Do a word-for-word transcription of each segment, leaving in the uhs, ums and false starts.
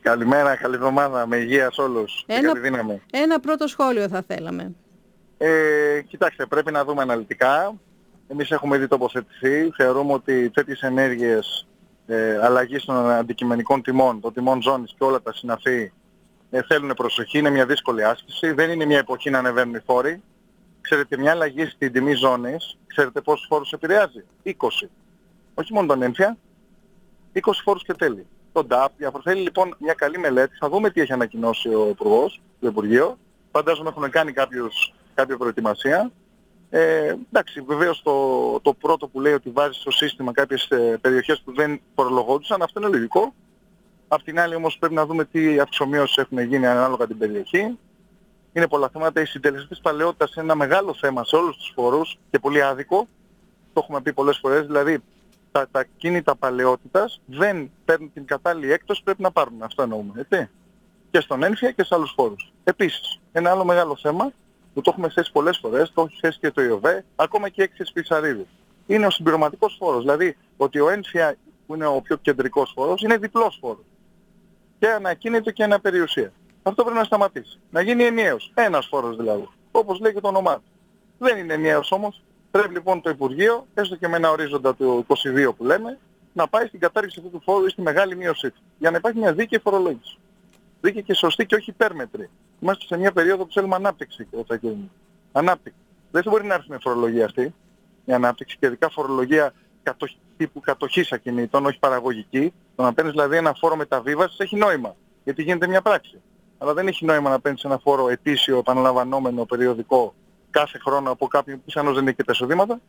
Καλημέρα, καλή εβδομάδα, με υγεία σε όλους. Ένα, καλή δύναμη. ένα πρώτο σχόλιο θα θέλαμε. Ε, κοιτάξτε, πρέπει να δούμε αναλυτικά. Εμείς έχουμε ήδη τοποθετηθεί. Θεωρούμε ότι τέτοιες ενέργειες ε, αλλαγής των αντικειμενικών τιμών, των τιμών ζώνης και όλα τα συναφή ε, θέλουν προσοχή. Είναι μια δύσκολη άσκηση. Δεν είναι μια εποχή να ανεβαίνουν οι φόροι. Ξέρετε, μια αλλαγή στην τιμή ζώνης, ξέρετε πόσους φόρους επηρεάζει? είκοσι. Όχι μόνο τον έμφυα, είκοσι φόρους και τέλη. Τον ντάπ, θέλει λοιπόν μια καλή μελέτη. Θα δούμε τι έχει ανακοινώσει ο Υπουργός, το Υπουργείο. Φαντάζομαι έχουν κάνει κάποιους, κάποια προετοιμασία. Ε, εντάξει, βεβαίως το, το πρώτο που λέει ότι βάζει στο σύστημα κάποιες ε, περιοχές που δεν φορολογόντουσαν, αυτό είναι λογικό. Απ' την άλλη όμως πρέπει να δούμε τι αυξομοίωσεις έχουν γίνει ανάλογα την περιοχή. Είναι πολλά θέματα. Οι συντελεστές παλαιότητας είναι ένα μεγάλο θέμα σε όλους τους φόρους και πολύ άδικο. Το έχουμε πει πολλές φορές. Δηλαδή τα, τα κίνητα παλαιότητας δεν παίρνουν την κατάλληλη έκπτωση, πρέπει να πάρουν. Αυτό εννοούμε. Έτσι. Και στον έμφυα και σε άλλους φόρους. Επίσης, ένα άλλο μεγάλο θέμα που το έχουμε θέσει πολλές φορές, το έχει θέσει και το ΙΟΒΕ, ακόμα και η έκθεση Πισαρίδου. Είναι ο συμπληρωματικός φόρος. Δηλαδή ότι ο έμφυα που είναι ο πιο κεντρικός φόρος είναι διπλός φόρος. Και ανακίνητο και αναπεριουσία. Αυτό πρέπει να σταματήσει. Να γίνει ενιαίος. Ένας φόρος δηλαδή. Όπως λέει και το όνομά του. Δεν είναι ενιαίος όμως. Πρέπει λοιπόν το Υπουργείο, έστω και με ένα ορίζοντα του είκοσι δύο που λέμε, να πάει στην κατάργηση αυτού του φόρου ή στη μεγάλη μείωσή του. Για να υπάρχει μια δίκαιη φορολόγηση. Δίκαιη και σωστή και όχι υπέρμετρη. Είμαστε σε μια περίοδο που θέλουμε ανάπτυξη. Ανάπτυξη. Δεν μπορεί να έρθει με φορολογία αυτή. Η ανάπτυξη και ειδικά φορολογία κατοχ... τύπου κατοχής ακινήτων, όχι παραγωγική. Το να παίρνεις δηλαδή ένα φόρο μεταβίβασης έχει νόημα. Γιατί γίνεται μια πράξη. Αλλά δεν έχει νόημα να παίρνεις ένα φόρο ετήσιο, επαναλαμβανόμενο, περιοδικό, κάθε χρόνο από κάποιον που πιθανώς δεν έχει και τα εισοδήματα.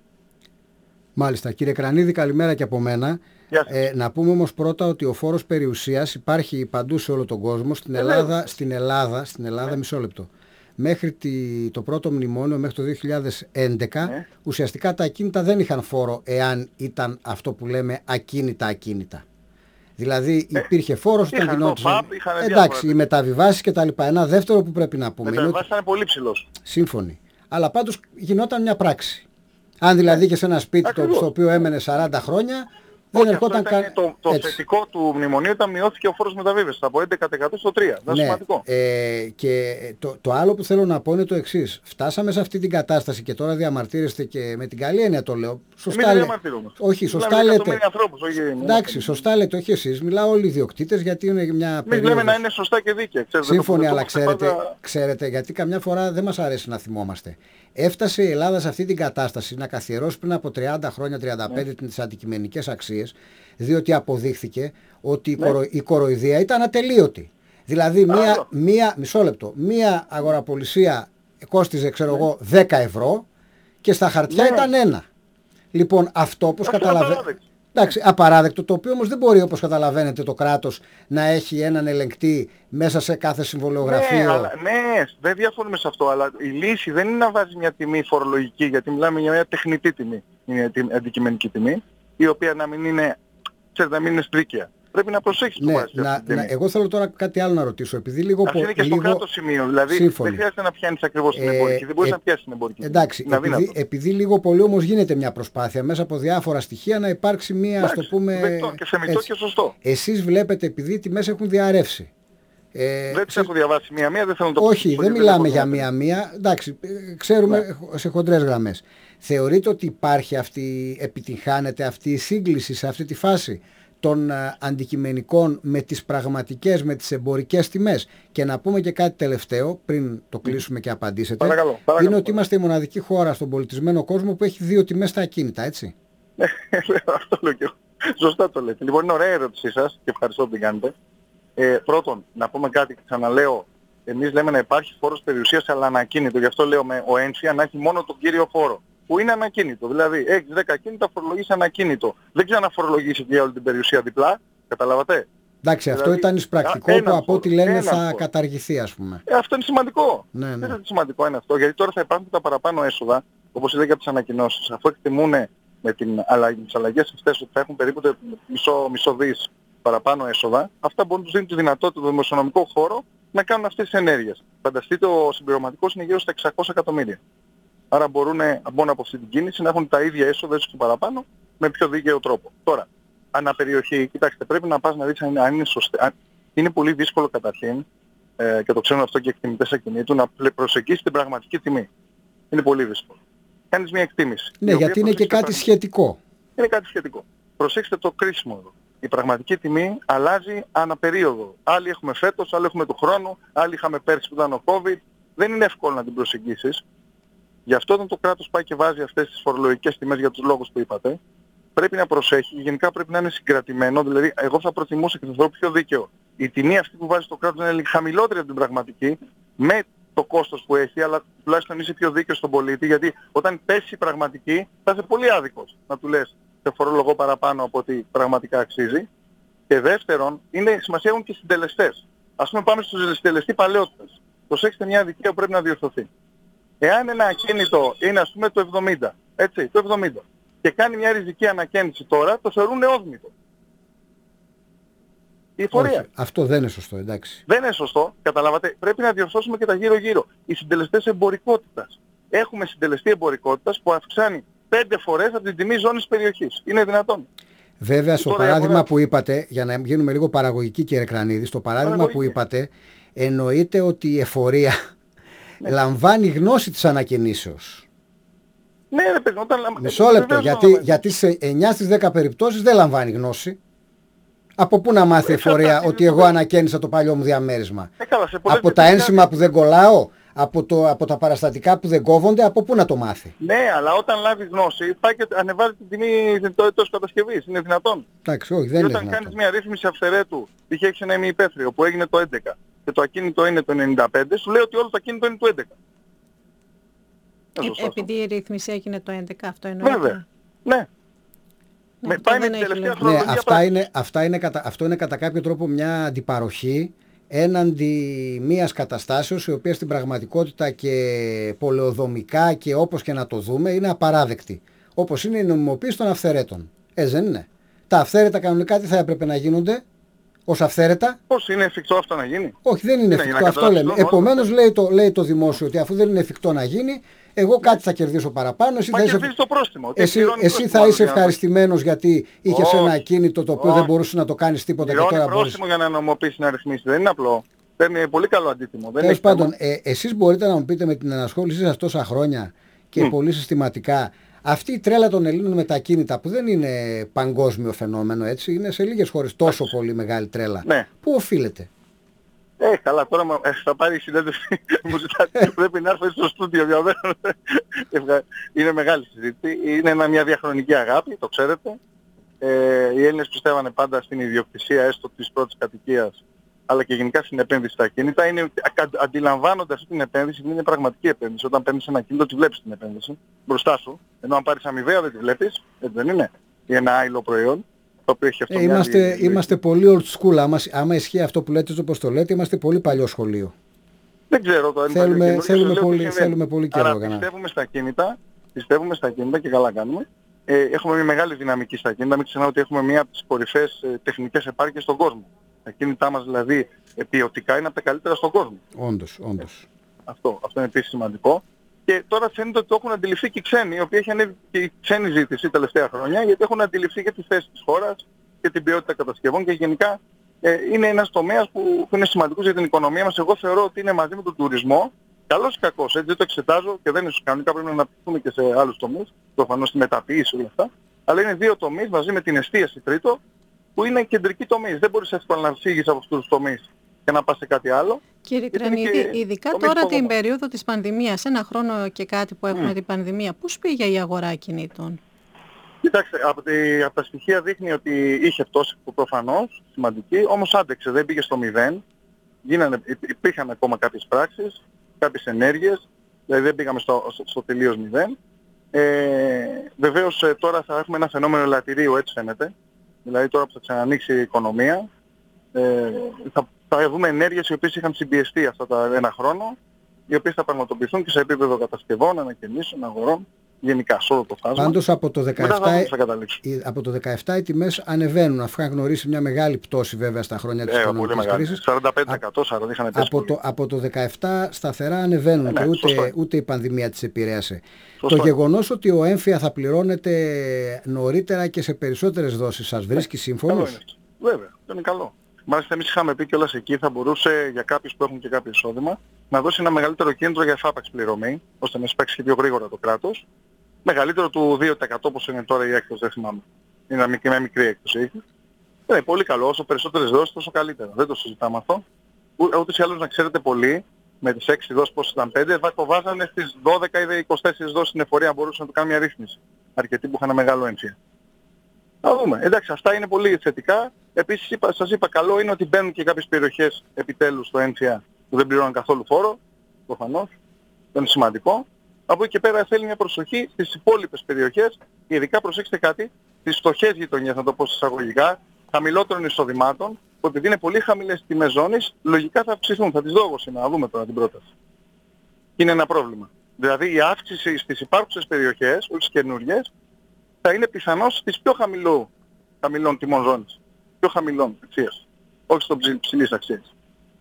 Μάλιστα. Κύριε Κρανίδη, καλημέρα και από μένα. Ε, να πούμε όμως πρώτα ότι ο φόρος περιουσίας υπάρχει παντού σε όλο τον κόσμο. Στην Ελλάδα, στην Ελλάδα, στην Ελλάδα ναι. μισό λεπτό. Μέχρι τη, το πρώτο μνημόνιο, μέχρι το δύο χιλιάδες έντεκα, ναι. ουσιαστικά τα ακίνητα δεν είχαν φόρο εάν ήταν αυτό που λέμε ακίνητα ακίνητα. Δηλαδή υπήρχε φόρος όταν γινόταν. Εντάξει, οι μεταβιβάσεις και τα λοιπά. Ένα δεύτερο που πρέπει να πούμε. Οι μεταβιβάσεις ήταν πολύ ψηλός. Σύμφωνοι. Αλλά πάντως γινόταν μια πράξη. Αν δηλαδή είχε ένα σπίτι το, στο οποίο έμενε σαράντα χρόνια, δεν όχι, ερχόταν κα... Το, το θετικό του μνημονίου ήταν μειώθηκε ο φόρος μεταβίβασης από έντεκα τοις εκατό στο τρία τοις εκατό. Ναι, σημαντικό. Ε, και το, το άλλο που θέλω να πω είναι το εξής. Φτάσαμε σε αυτή την κατάσταση και τώρα διαμαρτύρεστε και με την καλή έννοια το λέω. Σωστά λέτε. Όχι, σωστά λέτε. Ανθρώπους, όχι, εντάξει, σωστά λέτε, όχι εσείς. Μιλάω όλοι οι ιδιοκτήτες γιατί είναι μια περίοδος. Εμείς λέμε να είναι σωστά και δίκαια. Σύμφωνοι, αλλά ξέρετε, πάντα... ξέρετε, γιατί καμιά φορά δεν μας αρέσει να θυμόμαστε. Έφτασε η Ελλάδα σε αυτή την κατάσταση να καθιερώσει πριν από τριάντα χρόνια, τριάντα πέντε ναι. τις αντικειμενικές αξίες, διότι αποδείχθηκε ότι ναι. η, κορο, η κοροϊδία ήταν ατελείωτη. Δηλαδή μία, μία, μισό λεπτό, μία αγοραπολισία κόστιζε ξέρω ναι. εγώ δέκα ευρώ και στα χαρτιά ναι. ήταν ένα. Λοιπόν αυτό όπως καταλαβαίνετε. Εντάξει, απαράδεκτο, το οποίο όμως δεν μπορεί όπως καταλαβαίνετε το κράτος να έχει έναν ελεγκτή μέσα σε κάθε συμβολιογραφείο. Ναι, αλλά, ναι, δεν διαφωνούμε σε αυτό, αλλά η λύση δεν είναι να βάζει μια τιμή φορολογική, γιατί μιλάμε για μια τεχνητή τιμή, μια αντικειμενική τιμή, η οποία να μην είναι, ξέρετε, να μην είναι στρίκαια. Πρέπει να προσέξεις ναι, το βάζεις να, να, εγώ θέλω τώρα κάτι άλλο να ρωτήσω. Επειδή λίγο αυτό είναι και λίγο... στο κάτω σημείο. Δηλαδή σύμφωνοι. Δεν χρειάζεται να πιάνεις ακριβώς την ε, εμπορική. Δεν μπορείς ε, να πιάσεις την εμπορική. Εντάξει, επειδή, επειδή λίγο πολύ όμως γίνεται μια προσπάθεια μέσα από διάφορα στοιχεία να υπάρξει μια, εντάξει, ας το πούμε... Δεκτό, και θεμιτό και σωστό. Εσείς βλέπετε επειδή οι τιμές έχουν διαρρεύσει. Ε, δεν τις έχω διαβάσει μία-μία, δεν θέλω να το πω. Όχι, δεν μιλάμε για μία-μία. Εντάξει, ξέρουμε ναι. σε χοντρές γραμμές. Θεωρείτε ότι υπάρχει αυτή, επιτυγχάνεται αυτή η σύγκληση σε αυτή τη φάση των αντικειμενικών με τις πραγματικές, με τις εμπορικές τιμές? Και να πούμε και κάτι τελευταίο πριν το κλείσουμε και απαντήσετε. Παρακαλώ, παρακαλώ. Είναι ότι είμαστε η μοναδική χώρα στον πολιτισμένο κόσμο που έχει δύο τιμές στα ακίνητα, έτσι. Ναι, αυτό λέω και εγώ. Σωστά το λέτε. Λοιπόν, είναι ωραία η ερώτησή σας και ευχαριστώ που την κάνετε. Ε, πρώτον, να πούμε κάτι και ξαναλέω. Εμείς λέμε να υπάρχει φόρος περιουσίας αλλά ανακίνητο. Γι' αυτό λέω με ο έμφυα να έχει μόνο τον κύριο φόρο. Που είναι ανακίνητο. Δηλαδή έχεις δέκα ακίνητα, φορολογείς ανακίνητο. Δεν ξαναφορολογήσει για όλη την περιουσία διπλά. Καταλάβατε. Εντάξει, δηλαδή, αυτό ήταν εισπρακτικό που από ό,τι λένε θα φόρο. καταργηθεί, ας πούμε. Ε, αυτό είναι σημαντικό. Ναι, ναι. Είναι σημαντικό είναι αυτό. Γιατί τώρα θα υπάρχουν τα παραπάνω έσοδα, όπως είδα και από τις ανακοινώσεις. Αφού εκτιμούν με την, τις αλλαγές αυτές ότι θα έχουν περίπου μισό, μισό δις παραπάνω έσοδα, αυτά μπορούν να τους δίνουν τη δυνατότητα, το δημοσιονομικό χώρο, να κάνουν αυτές τις ενέργειες. Φανταστείτε, ο συμπληρωματικός είναι γύρω στα εξακόσια εκατομμύρια. Άρα μπορούν μόνο από αυτή την κίνηση να έχουν τα ίδια έσοδα ίσως και παραπάνω με πιο δίκαιο τρόπο. Τώρα, αναπεριοχή, κοιτάξτε, πρέπει να πας να δεις αν είναι σωστή. είναι πολύ δύσκολο καταρχήν, ε, και το ξέρουν αυτό και οι εκτιμητές ακινήτου, να προσεγγίσει την πραγματική τιμή. Είναι πολύ δύσκολο. Κάνεις μια εκτίμηση. Ναι, γιατί είναι και κάτι σχετικό. Είναι κάτι σχετικό. Προσέξτε το κρίσιμο εδώ. Η πραγματική τιμή αλλάζει ανά περίοδο. Άλλοι έχουμε φέτος, άλλοι έχουμε του χρόνου, άλλοι είχαμε πέρσι που ήταν ο COVID. Δεν είναι εύκολο να την προσεγγίσεις. Γι' αυτό όταν το κράτος πάει και βάζει αυτές τις φορολογικές τιμές για τους λόγους που είπατε, πρέπει να προσέχει, γενικά πρέπει να είναι συγκρατημένο. Δηλαδή, εγώ θα προτιμούσα και θα θεωρώ πιο δίκαιο η τιμή αυτή που βάζει το κράτος να είναι χαμηλότερη από την πραγματική, με το κόστος που έχει, αλλά τουλάχιστον είσαι πιο δίκαιος στον πολίτη, γιατί όταν πέσει η πραγματική θα είσαι πολύ άδικος να του λες σε φορολογώ παραπάνω από ό,τι πραγματικά αξίζει. Και δεύτερον, είναι σημασία έχουν και οι συντελεστές. Ας πούμε πάμε στους συντελεστή παλαιότητας. Προσέξτε μια αδικία που πρέπει να διορθωθεί. Εάν ένα ακίνητο είναι ας πούμε το εβδομήντα, έτσι, το εβδομήντα, και κάνει μια ριζική ανακαίνιση τώρα, το θεωρούν όσμητο. Η φορεία. Όχι, αυτό δεν είναι σωστό, εντάξει. Δεν είναι σωστό, καταλάβατε. Πρέπει να διορθώσουμε και τα γύρω-γύρω. Οι συντελεστές εμπορικότητας. Έχουμε συντελεστή εμπορικότητας που αυξάνει πέντε φορές από την τιμή ζώνης περιοχής. Είναι δυνατόν? Βέβαια, στο παράδειγμα αγορά... που είπατε, για να γίνουμε λίγο παραγωγικοί κύριε Κρανίδη, στο παράδειγμα που είπατε, εννοείται ότι η εφορία ναι. λαμβάνει γνώση της ανακαινήσεως. Ναι, ρε παιδί, όταν λαμβάνει. Μισό λεπτό, γιατί, γιατί σε εννιά στις δέκα περιπτώσεις δεν λαμβάνει γνώση. Από πού να μάθει η εφορία ότι εγώ ανακαίνισα το παλιό μου διαμέρισμα? Ε, καλά, από τα ένσημα που δεν κολλάω, από, το, από τα παραστατικά που δεν κόβονται, από πού να το μάθει? Ναι, αλλά όταν λάβει γνώση, πάει και ανεβάζει την τιμή το έτος κατασκευής. Είναι δυνατόν? Εντάξει, όχι, δεν και είναι όταν δυνατόν. κάνεις μια ρύθμιση αυθαιρέτου, είχε έχεις ένα ημιυπαίθριο που έγινε το έντεκα και το ακίνητο είναι το ενενήντα πέντε, σου λέει ότι όλο το ακίνητο είναι το έντεκα. Ε, επειδή η ρύθμιση έγινε το έντεκα, αυτό εννοείται. Βέβαια. Ναι. Ναι, με, πάει με την τελευταία ναι, αυτά είναι, αυτά είναι κατα, αυτό είναι κατά κάποιο τρόπο μια αντιπαροχή έναντι μιας καταστάσεως η οποία στην πραγματικότητα και πολεοδομικά και όπως και να το δούμε είναι απαράδεκτη. Όπως είναι η νομιμοποίηση των αυθαιρέτων. Έτσι δεν είναι? Τα αυθαίρετα κανονικά τι θα έπρεπε να γίνονται ως αυθαίρετα? Πώς είναι εφικτό αυτό να γίνει? Όχι, δεν είναι, είναι εφικτό, αυτό λέμε. Επομένως λέει το, λέει το δημόσιο ότι αφού δεν είναι εφικτό να γίνει, εγώ κάτι θα κερδίσω παραπάνω. Εσύ, θα είσαι... το πρόστιμο. εσύ, εσύ θα είσαι ευχαριστημένος γιατί είχες ένα ακίνητο το οποίο όχι. δεν μπορούσε να το κάνεις τίποτα. Πληρώνει και τώρα πρόστιμο μπορείς... για να νομοποιήσει, να ρυθμίσει. Δεν είναι απλό. Παίρνει πολύ καλό αντίτιμο. Τέλος πάντων, ε, εσείς μπορείτε να μου πείτε με την ενασχόλησή σας τόσα χρόνια και mm. πολύ συστηματικά, αυτή η τρέλα των Ελλήνων με τα ακίνητα που δεν είναι παγκόσμιο φαινόμενο, έτσι, είναι σε λίγες χώρες τόσο Άχι. πολύ μεγάλη τρέλα. Ναι. Πού οφείλεται? Ε, καλά, τώρα ε, θα πάρει η συνέντευξη, μου ζητάτε, πρέπει να έρθω στο στούντιο διαβαίνω. Είναι μεγάλη συζήτηση, είναι ένα, μια διαχρονική αγάπη, το ξέρετε. Ε, οι Έλληνες πιστεύανε πάντα στην ιδιοκτησία, έστω της πρώτης κατοικίας, αλλά και γενικά στην επένδυση στα ακίνητα. Είναι, αντιλαμβάνονται αυτή την επένδυση, είναι πραγματική επένδυση. Όταν παίρνεις ένα ακίνητο, τη βλέπεις την επένδυση μπροστά σου, ενώ αν πάρεις αμοιβαία δεν τη βλέπεις, έτσι δεν είναι, ή ένα άλλο προϊόν. Ε, είμαστε, είμαστε πολύ old school. Άμα, άμα ισχύει αυτό που λέτε, όπως το λέτε, είμαστε πολύ παλιό σχολείο. Δεν ξέρω το. Θέλουμε, θέλουμε, θέλουμε, πολύ, θέλουμε πολύ καιρό. Άρα πιστεύουμε στα κίνητα, πιστεύουμε στα κίνητα και καλά κάνουμε. Ε, έχουμε μια μεγάλη δυναμική στα κίνητα. Μην ξεχνάτε ότι έχουμε μια από τις κορυφαίες ε, τεχνικές επάρκειες στον κόσμο. Τα κίνητά μας δηλαδή ε, ποιοτικά είναι από τα καλύτερα στον κόσμο. Όντως, όντως. Ε, αυτό, αυτό είναι επίσης σημαντικό. Και τώρα φαίνεται ότι το έχουν αντιληφθεί και οι ξένοι, οι οποίοι έχει ανέβει και η ξένη ζήτηση τελευταία χρόνια, γιατί έχουν αντιληφθεί και τη θέση της χώρας και την ποιότητα κατασκευών και γενικά ε, είναι ένας τομέας που, που είναι σημαντικός για την οικονομία μας. Εγώ θεωρώ ότι είναι μαζί με τον τουρισμό, καλός ή κακός, έτσι δεν το εξετάζω και δεν είναι κανονικά, πρέπει να αναπτυχθούμε και σε άλλους τομείς, προφανώς στη μεταποίηση όλα αυτά, αλλά είναι δύο τομείς μαζί με την εστίαση τρίτο, που είναι κεντρικοί τομείς. Δεν μπορείς εύκολα να φύγεις από αυτούς τους τομείς και να πας σε κάτι άλλο. Κύριε Κρανίδη, ειδικά τώρα την περίοδο της πανδημίας, ένα χρόνο και κάτι που έχουμε mm. την πανδημία, πώς πήγε η αγορά ακινήτων? Κοιτάξτε, από, τη, από τα στοιχεία δείχνει ότι είχε πτώση προφανώς, σημαντική, όμως άντεξε, δεν πήγε στο μηδέν. Γίνανε, υπήρχαν ακόμα κάποιες πράξεις, κάποιες ενέργειες, δηλαδή δεν πήγαμε στο, στο, στο τελείως μηδέν. Ε, βεβαίως τώρα θα έχουμε ένα φαινόμενο ελαττηρίου, έτσι φαίνεται. Δηλαδή τώρα που θα ξανανοίξει η οικονομία, ε, θα, θα δούμε ενέργειες οι οποίες είχαν συμπιεστεί αυτά τα ένα χρόνο, οι οποίες θα πραγματοποιηθούν και σε επίπεδο κατασκευών, ανακαινήσεων, αγορών, γενικά σε όλο το φάσμα. Πάντως από το δεκαεπτά, από το δεκαεπτά οι τιμές ανεβαίνουν, αφού είχαν γνωρίσει μια μεγάλη πτώση βέβαια στα χρόνια της ε, οικονομικής κρίσης. σαράντα πέντε τοις εκατό, σαράντα τοις εκατό είχαν από, το, από το δεκαεπτά σταθερά ανεβαίνουν ε, ναι, και ούτε, ούτε η πανδημία τις επηρέασε. Σωστό. Το γεγονός ότι ο έμφυα θα πληρώνεται νωρίτερα και σε περισσότερες δόσεις σας βρίσκει σύμφωνος? Βέβαια, αυτό είναι καλό. μάλιστα εμείς είχαμε πει κιόλας εκεί, θα μπορούσε για κάποιους που έχουν και κάποιο εισόδημα να δώσει ένα μεγαλύτερο κίνητρο για εφάπαξ πληρωμή, ώστε να σπάξει πιο γρήγορα το κράτος. Μεγαλύτερο του δύο τοις εκατό όπως είναι τώρα η έκδοση, δεν θυμάμαι. Είναι μια, μια μικρή έκδοση. Είναι πολύ καλό, όσο περισσότερες δόσεις τόσο καλύτερα. Δεν το συζητάμε αυτό. Ούτως ή άλλως να ξέρετε πολύ, με τις έξι δόσεις πώς ήταν πέντε, το βάζανε στις δώδεκα ή είκοσι τέσσερις δόσεις στην εφορία, μπορούσαν να το κάνουν μια ρύθμιση. Αρκετοί που είχαν μεγάλο έμφυα. Να δούμε. Εντάξει, αυτά είναι πολύ θετικά. Επίσης είπα, σας είπα, καλό είναι ότι μπαίνουν και κάποιες περιοχές επιτέλους στο έμφυα που δεν πληρώνουν καθόλου φόρο. Προφανώς. Δεν είναι σημαντικό. Από εκεί και πέρα θέλει μια προσοχή στις υπόλοιπες περιοχές και ειδικά προσέξτε κάτι, στις φτωχές γειτονιές, να το πω εισαγωγικά, χαμηλότερων εισοδημάτων, που επειδή είναι πολύ χαμηλές τιμές ζώνης, λογικά θα αυξηθούν. Θα τις δω εγώ σήμερα, να δούμε τώρα την πρόταση. Και είναι ένα πρόβλημα. Δηλαδή η αύξηση στις υπάρχουσες περιοχές, όχι στις καινούριες, θα είναι πιθανώς στις πιο χαμηλού, χαμηλών τιμών ζώνης. Πιο χαμηλών αξίας. Όχι στο ψηλής αξίας.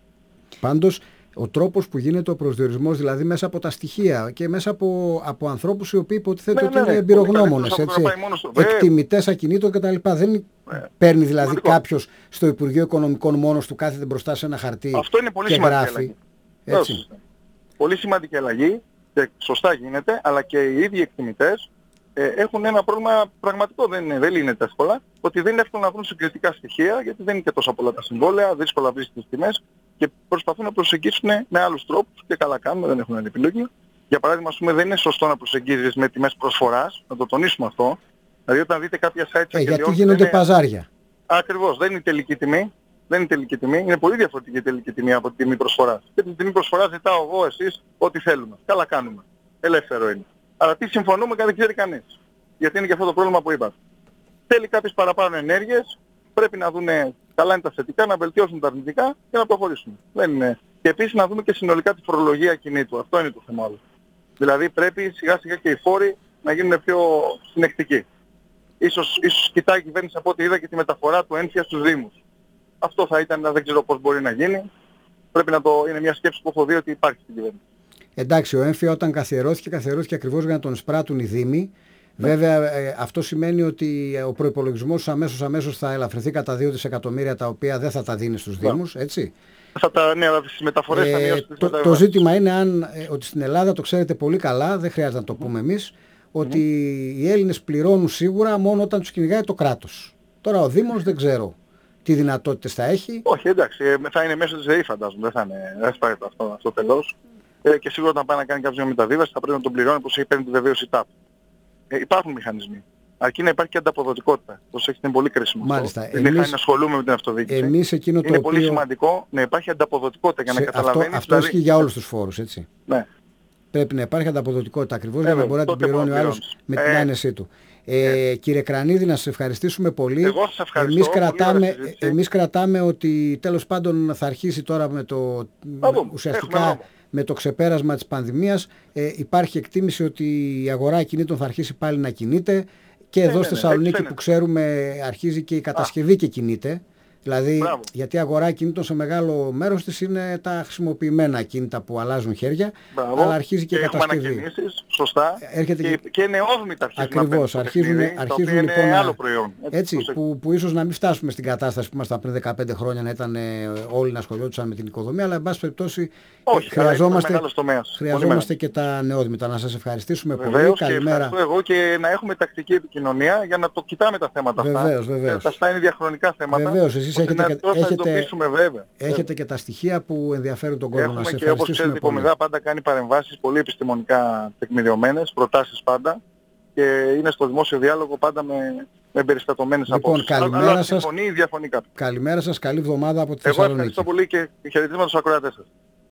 Πάντως, ο τρόπος που γίνεται ο προσδιορισμός, δηλαδή μέσα από τα στοιχεία και μέσα από, από ανθρώπους οι οποίοι υποτίθεται ναι, ότι ναι, είναι ναι, εμπειρογνώμονες, έτσι, εκτιμητές ακινήτων κτλ. Δεν ναι. παίρνει δηλαδή σημαντικό. Κάποιος στο Υπουργείο Οικονομικών μόνος του, κάθεται μπροστά σε ένα χαρτί. Αυτό είναι πολύ και σημαντική γράφει. Αλλαγή. Έτσι. Πολύ σημαντική αλλαγή και σωστά γίνεται, αλλά και οι ίδιοι εκτιμητές ε, έχουν ένα πρόβλημα πραγματικό, δεν, είναι, δεν λύνεται εύκολα, ότι δεν είναι εύκολο να βρουν συγκριτικά στοιχεία, γιατί δεν είναι και τόσο πολλά τα συμβόλαια, δύσκολα βρίσκει τις τιμές και προσπαθούν να προσεγγίσουν με άλλους τρόπους και καλά κάνουν, δεν έχουν επιλογή. Για παράδειγμα, ας πούμε, δεν είναι σωστό να προσεγγίζεις με τιμές προσφοράς, να το τονίσουμε αυτό. Δηλαδή όταν δείτε κάποια sites... Ε, γιατί γίνονται είναι... παζάρια. Ακριβώς, δεν είναι η τελική τιμή. Δεν είναι τελική τιμή, είναι πολύ διαφορετική η τελική τιμή από την τιμή προσφοράς. Και την τιμή προσφοράς ζητάω εγώ, εσείς, ό,τι θέλουμε. Καλά κάνουμε. Ελεύθερο είναι. Αλλά τι συμφωνούμε και δεν ξέρει κανείς. Γιατί είναι και αυτό το πρόβλημα που είπατε. Θέλει κάποιες παραπάνω ενέργειες, πρέπει να δούνε καλά είναι τα θετικά, να βελτιώσουν τα αρνητικά και να προχωρήσουν. Δεν είναι. Και επίσης να δούμε και συνολικά τη φορολογία κινήτου. Αυτό είναι το θέμα όλο. Δηλαδή πρέπει σιγά σιγά και οι φόροι να γίνουν πιο συνεκτικοί. Ίσως, ίσως κοιτάει η κυβέρνηση από ό,τι είδα και τη μεταφορά του έμφυα στους Δήμους. Αυτό θα ήταν, δεν ξέρω πώς μπορεί να γίνει. Πρέπει να το, είναι μια σκέψη που έχω δει ότι υπάρχει στην κυβέρνηση. Εντάξει, ο έμφυα όταν καθιερώθηκε, καθιερώθηκε ακριβώς για να τον εισπράττουν οι Δήμοι. Ναι. Βέβαια, ε, αυτό σημαίνει ότι ο προϋπολογισμός αμέσως, αμέσως θα ελαφρυνθεί κατά δύο δισεκατομμύρια, τα οποία δεν θα τα δίνει στους ναι. Δήμους, έτσι. Θα τα, ναι, αλλά στις μεταφορές ε, θα μειώσει τις το, το ζήτημα είναι αν, ε, ότι στην Ελλάδα, το ξέρετε πολύ καλά, δεν χρειάζεται να το πούμε εμείς, ότι mm. οι Έλληνες πληρώνουν σίγουρα μόνο όταν τους κυνηγάει το κράτος. Τώρα ο Δήμος δεν ξέρω τι δυνατότητες θα έχει. Όχι, εντάξει, θα είναι μέσω της ΕΕ φαντάζομαι, δεν θα είναι, δεν θα πάει αυτό, αυτό τελώς. Ε, και σίγουρα όταν πάει να κάνει κάποιος μια μεταβίβαση θα πρέπει να τον πληρώνει όπως έχει παίρνει τη βεβαίωση ΤΑΠ. Ε, υπάρχουν μηχανισμοί. Αρκεί να υπάρχει και ανταποδοτικότητα. Προσέξτε, είναι πολύ κρίσιμο. Μάλιστα. Δεν είναι να ασχολούμαι με την αυτοδιοίκηση. Εμείς εκείνο το είναι οποίο... πολύ σημαντικό να υπάρχει ανταποδοτικότητα για να καταλαβαίνεις. Αυτό, αυτό δηλαδή... ισχύει για όλους τους φόρους, έτσι. Ναι. Πρέπει να υπάρχει ανταποδοτικότητα ακριβώς ε, για να μπορεί να την πληρώνει ο άλλος με την ε, άνεσή του. Ε, ε, κύριε Κρανίδη, να σας ευχαριστήσουμε πολύ. Εγώ σας ευχαριστώ. Εμείς κρατάμε, εμείς κρατάμε ότι τέλος πάντων θα αρχίσει τώρα με το ουσιαστικά με το ξεπέρασμα της πανδημίας. Ε, υπάρχει εκτίμηση ότι η αγορά κινήτων θα αρχίσει πάλι να κινείται και εδώ ναι, στη Θεσσαλονίκη ναι, ναι, που ξέρουμε αρχίζει και η κατασκευή Α. και κινείται. Δηλαδή, Μπράβο. γιατί η αγορά κινήτων σε μεγάλο μέρος της είναι τα χρησιμοποιημένα ακίνητα που αλλάζουν χέρια, Μπράβο. αλλά αρχίζει και, και η κατασκευή. Έχουμε ανακοινήσεις, σωστά, Έρχεται και, και, και νεόδμητα αρχίζουν Ακριβώς, να αρχίζουν, παιχνίδι, αρχίζουν είναι λοιπόν άλλο προϊόν. Έτσι, έτσι που, που ίσως να μην φτάσουμε στην κατάσταση που ήμασταν πριν δεκαπέντε χρόνια, να ήταν ε, όλοι να ασχολιόντουσαν με την οικοδομή, αλλά εν πάση περιπτώσει Όχι, χρειαζόμαστε, χρειαζόμαστε και τα νεόδμητα. Να σας ευχαριστήσουμε βεβαίως, πολύ. Και καλημέρα. ευχαριστώ εγώ και να έχουμε τακτική επικοινωνία για να το κοιτάμε τα θέματα βεβαίως, αυτά. Βεβαίως. Αυτά είναι διαχρονικά θέματα. Βεβαίως, εσείς έχετε, και, έχετε, βέβαια. έχετε και τα στοιχεία που ενδιαφέρουν τον κόσμο. Έχουμε να σε και όπως ξέρετε η Κομιδά πάντα κάνει παρεμβάσεις πολύ επιστημονικά τεκμηριωμένες, προτάσεις πάντα και είναι στο δημόσιο διάλογο πάντα με, με περιστατωμένες λοιπόν, απόψεις. Καλημέρα σας. Συμφωνεί ή διαφωνεί κάποιος. Καλημέρα σας, καλή εβδομάδα από τη Εγώ Θεσσαλονίκη. ευχαριστώ πολύ και χαιρετίσματα στους ακροατές σας.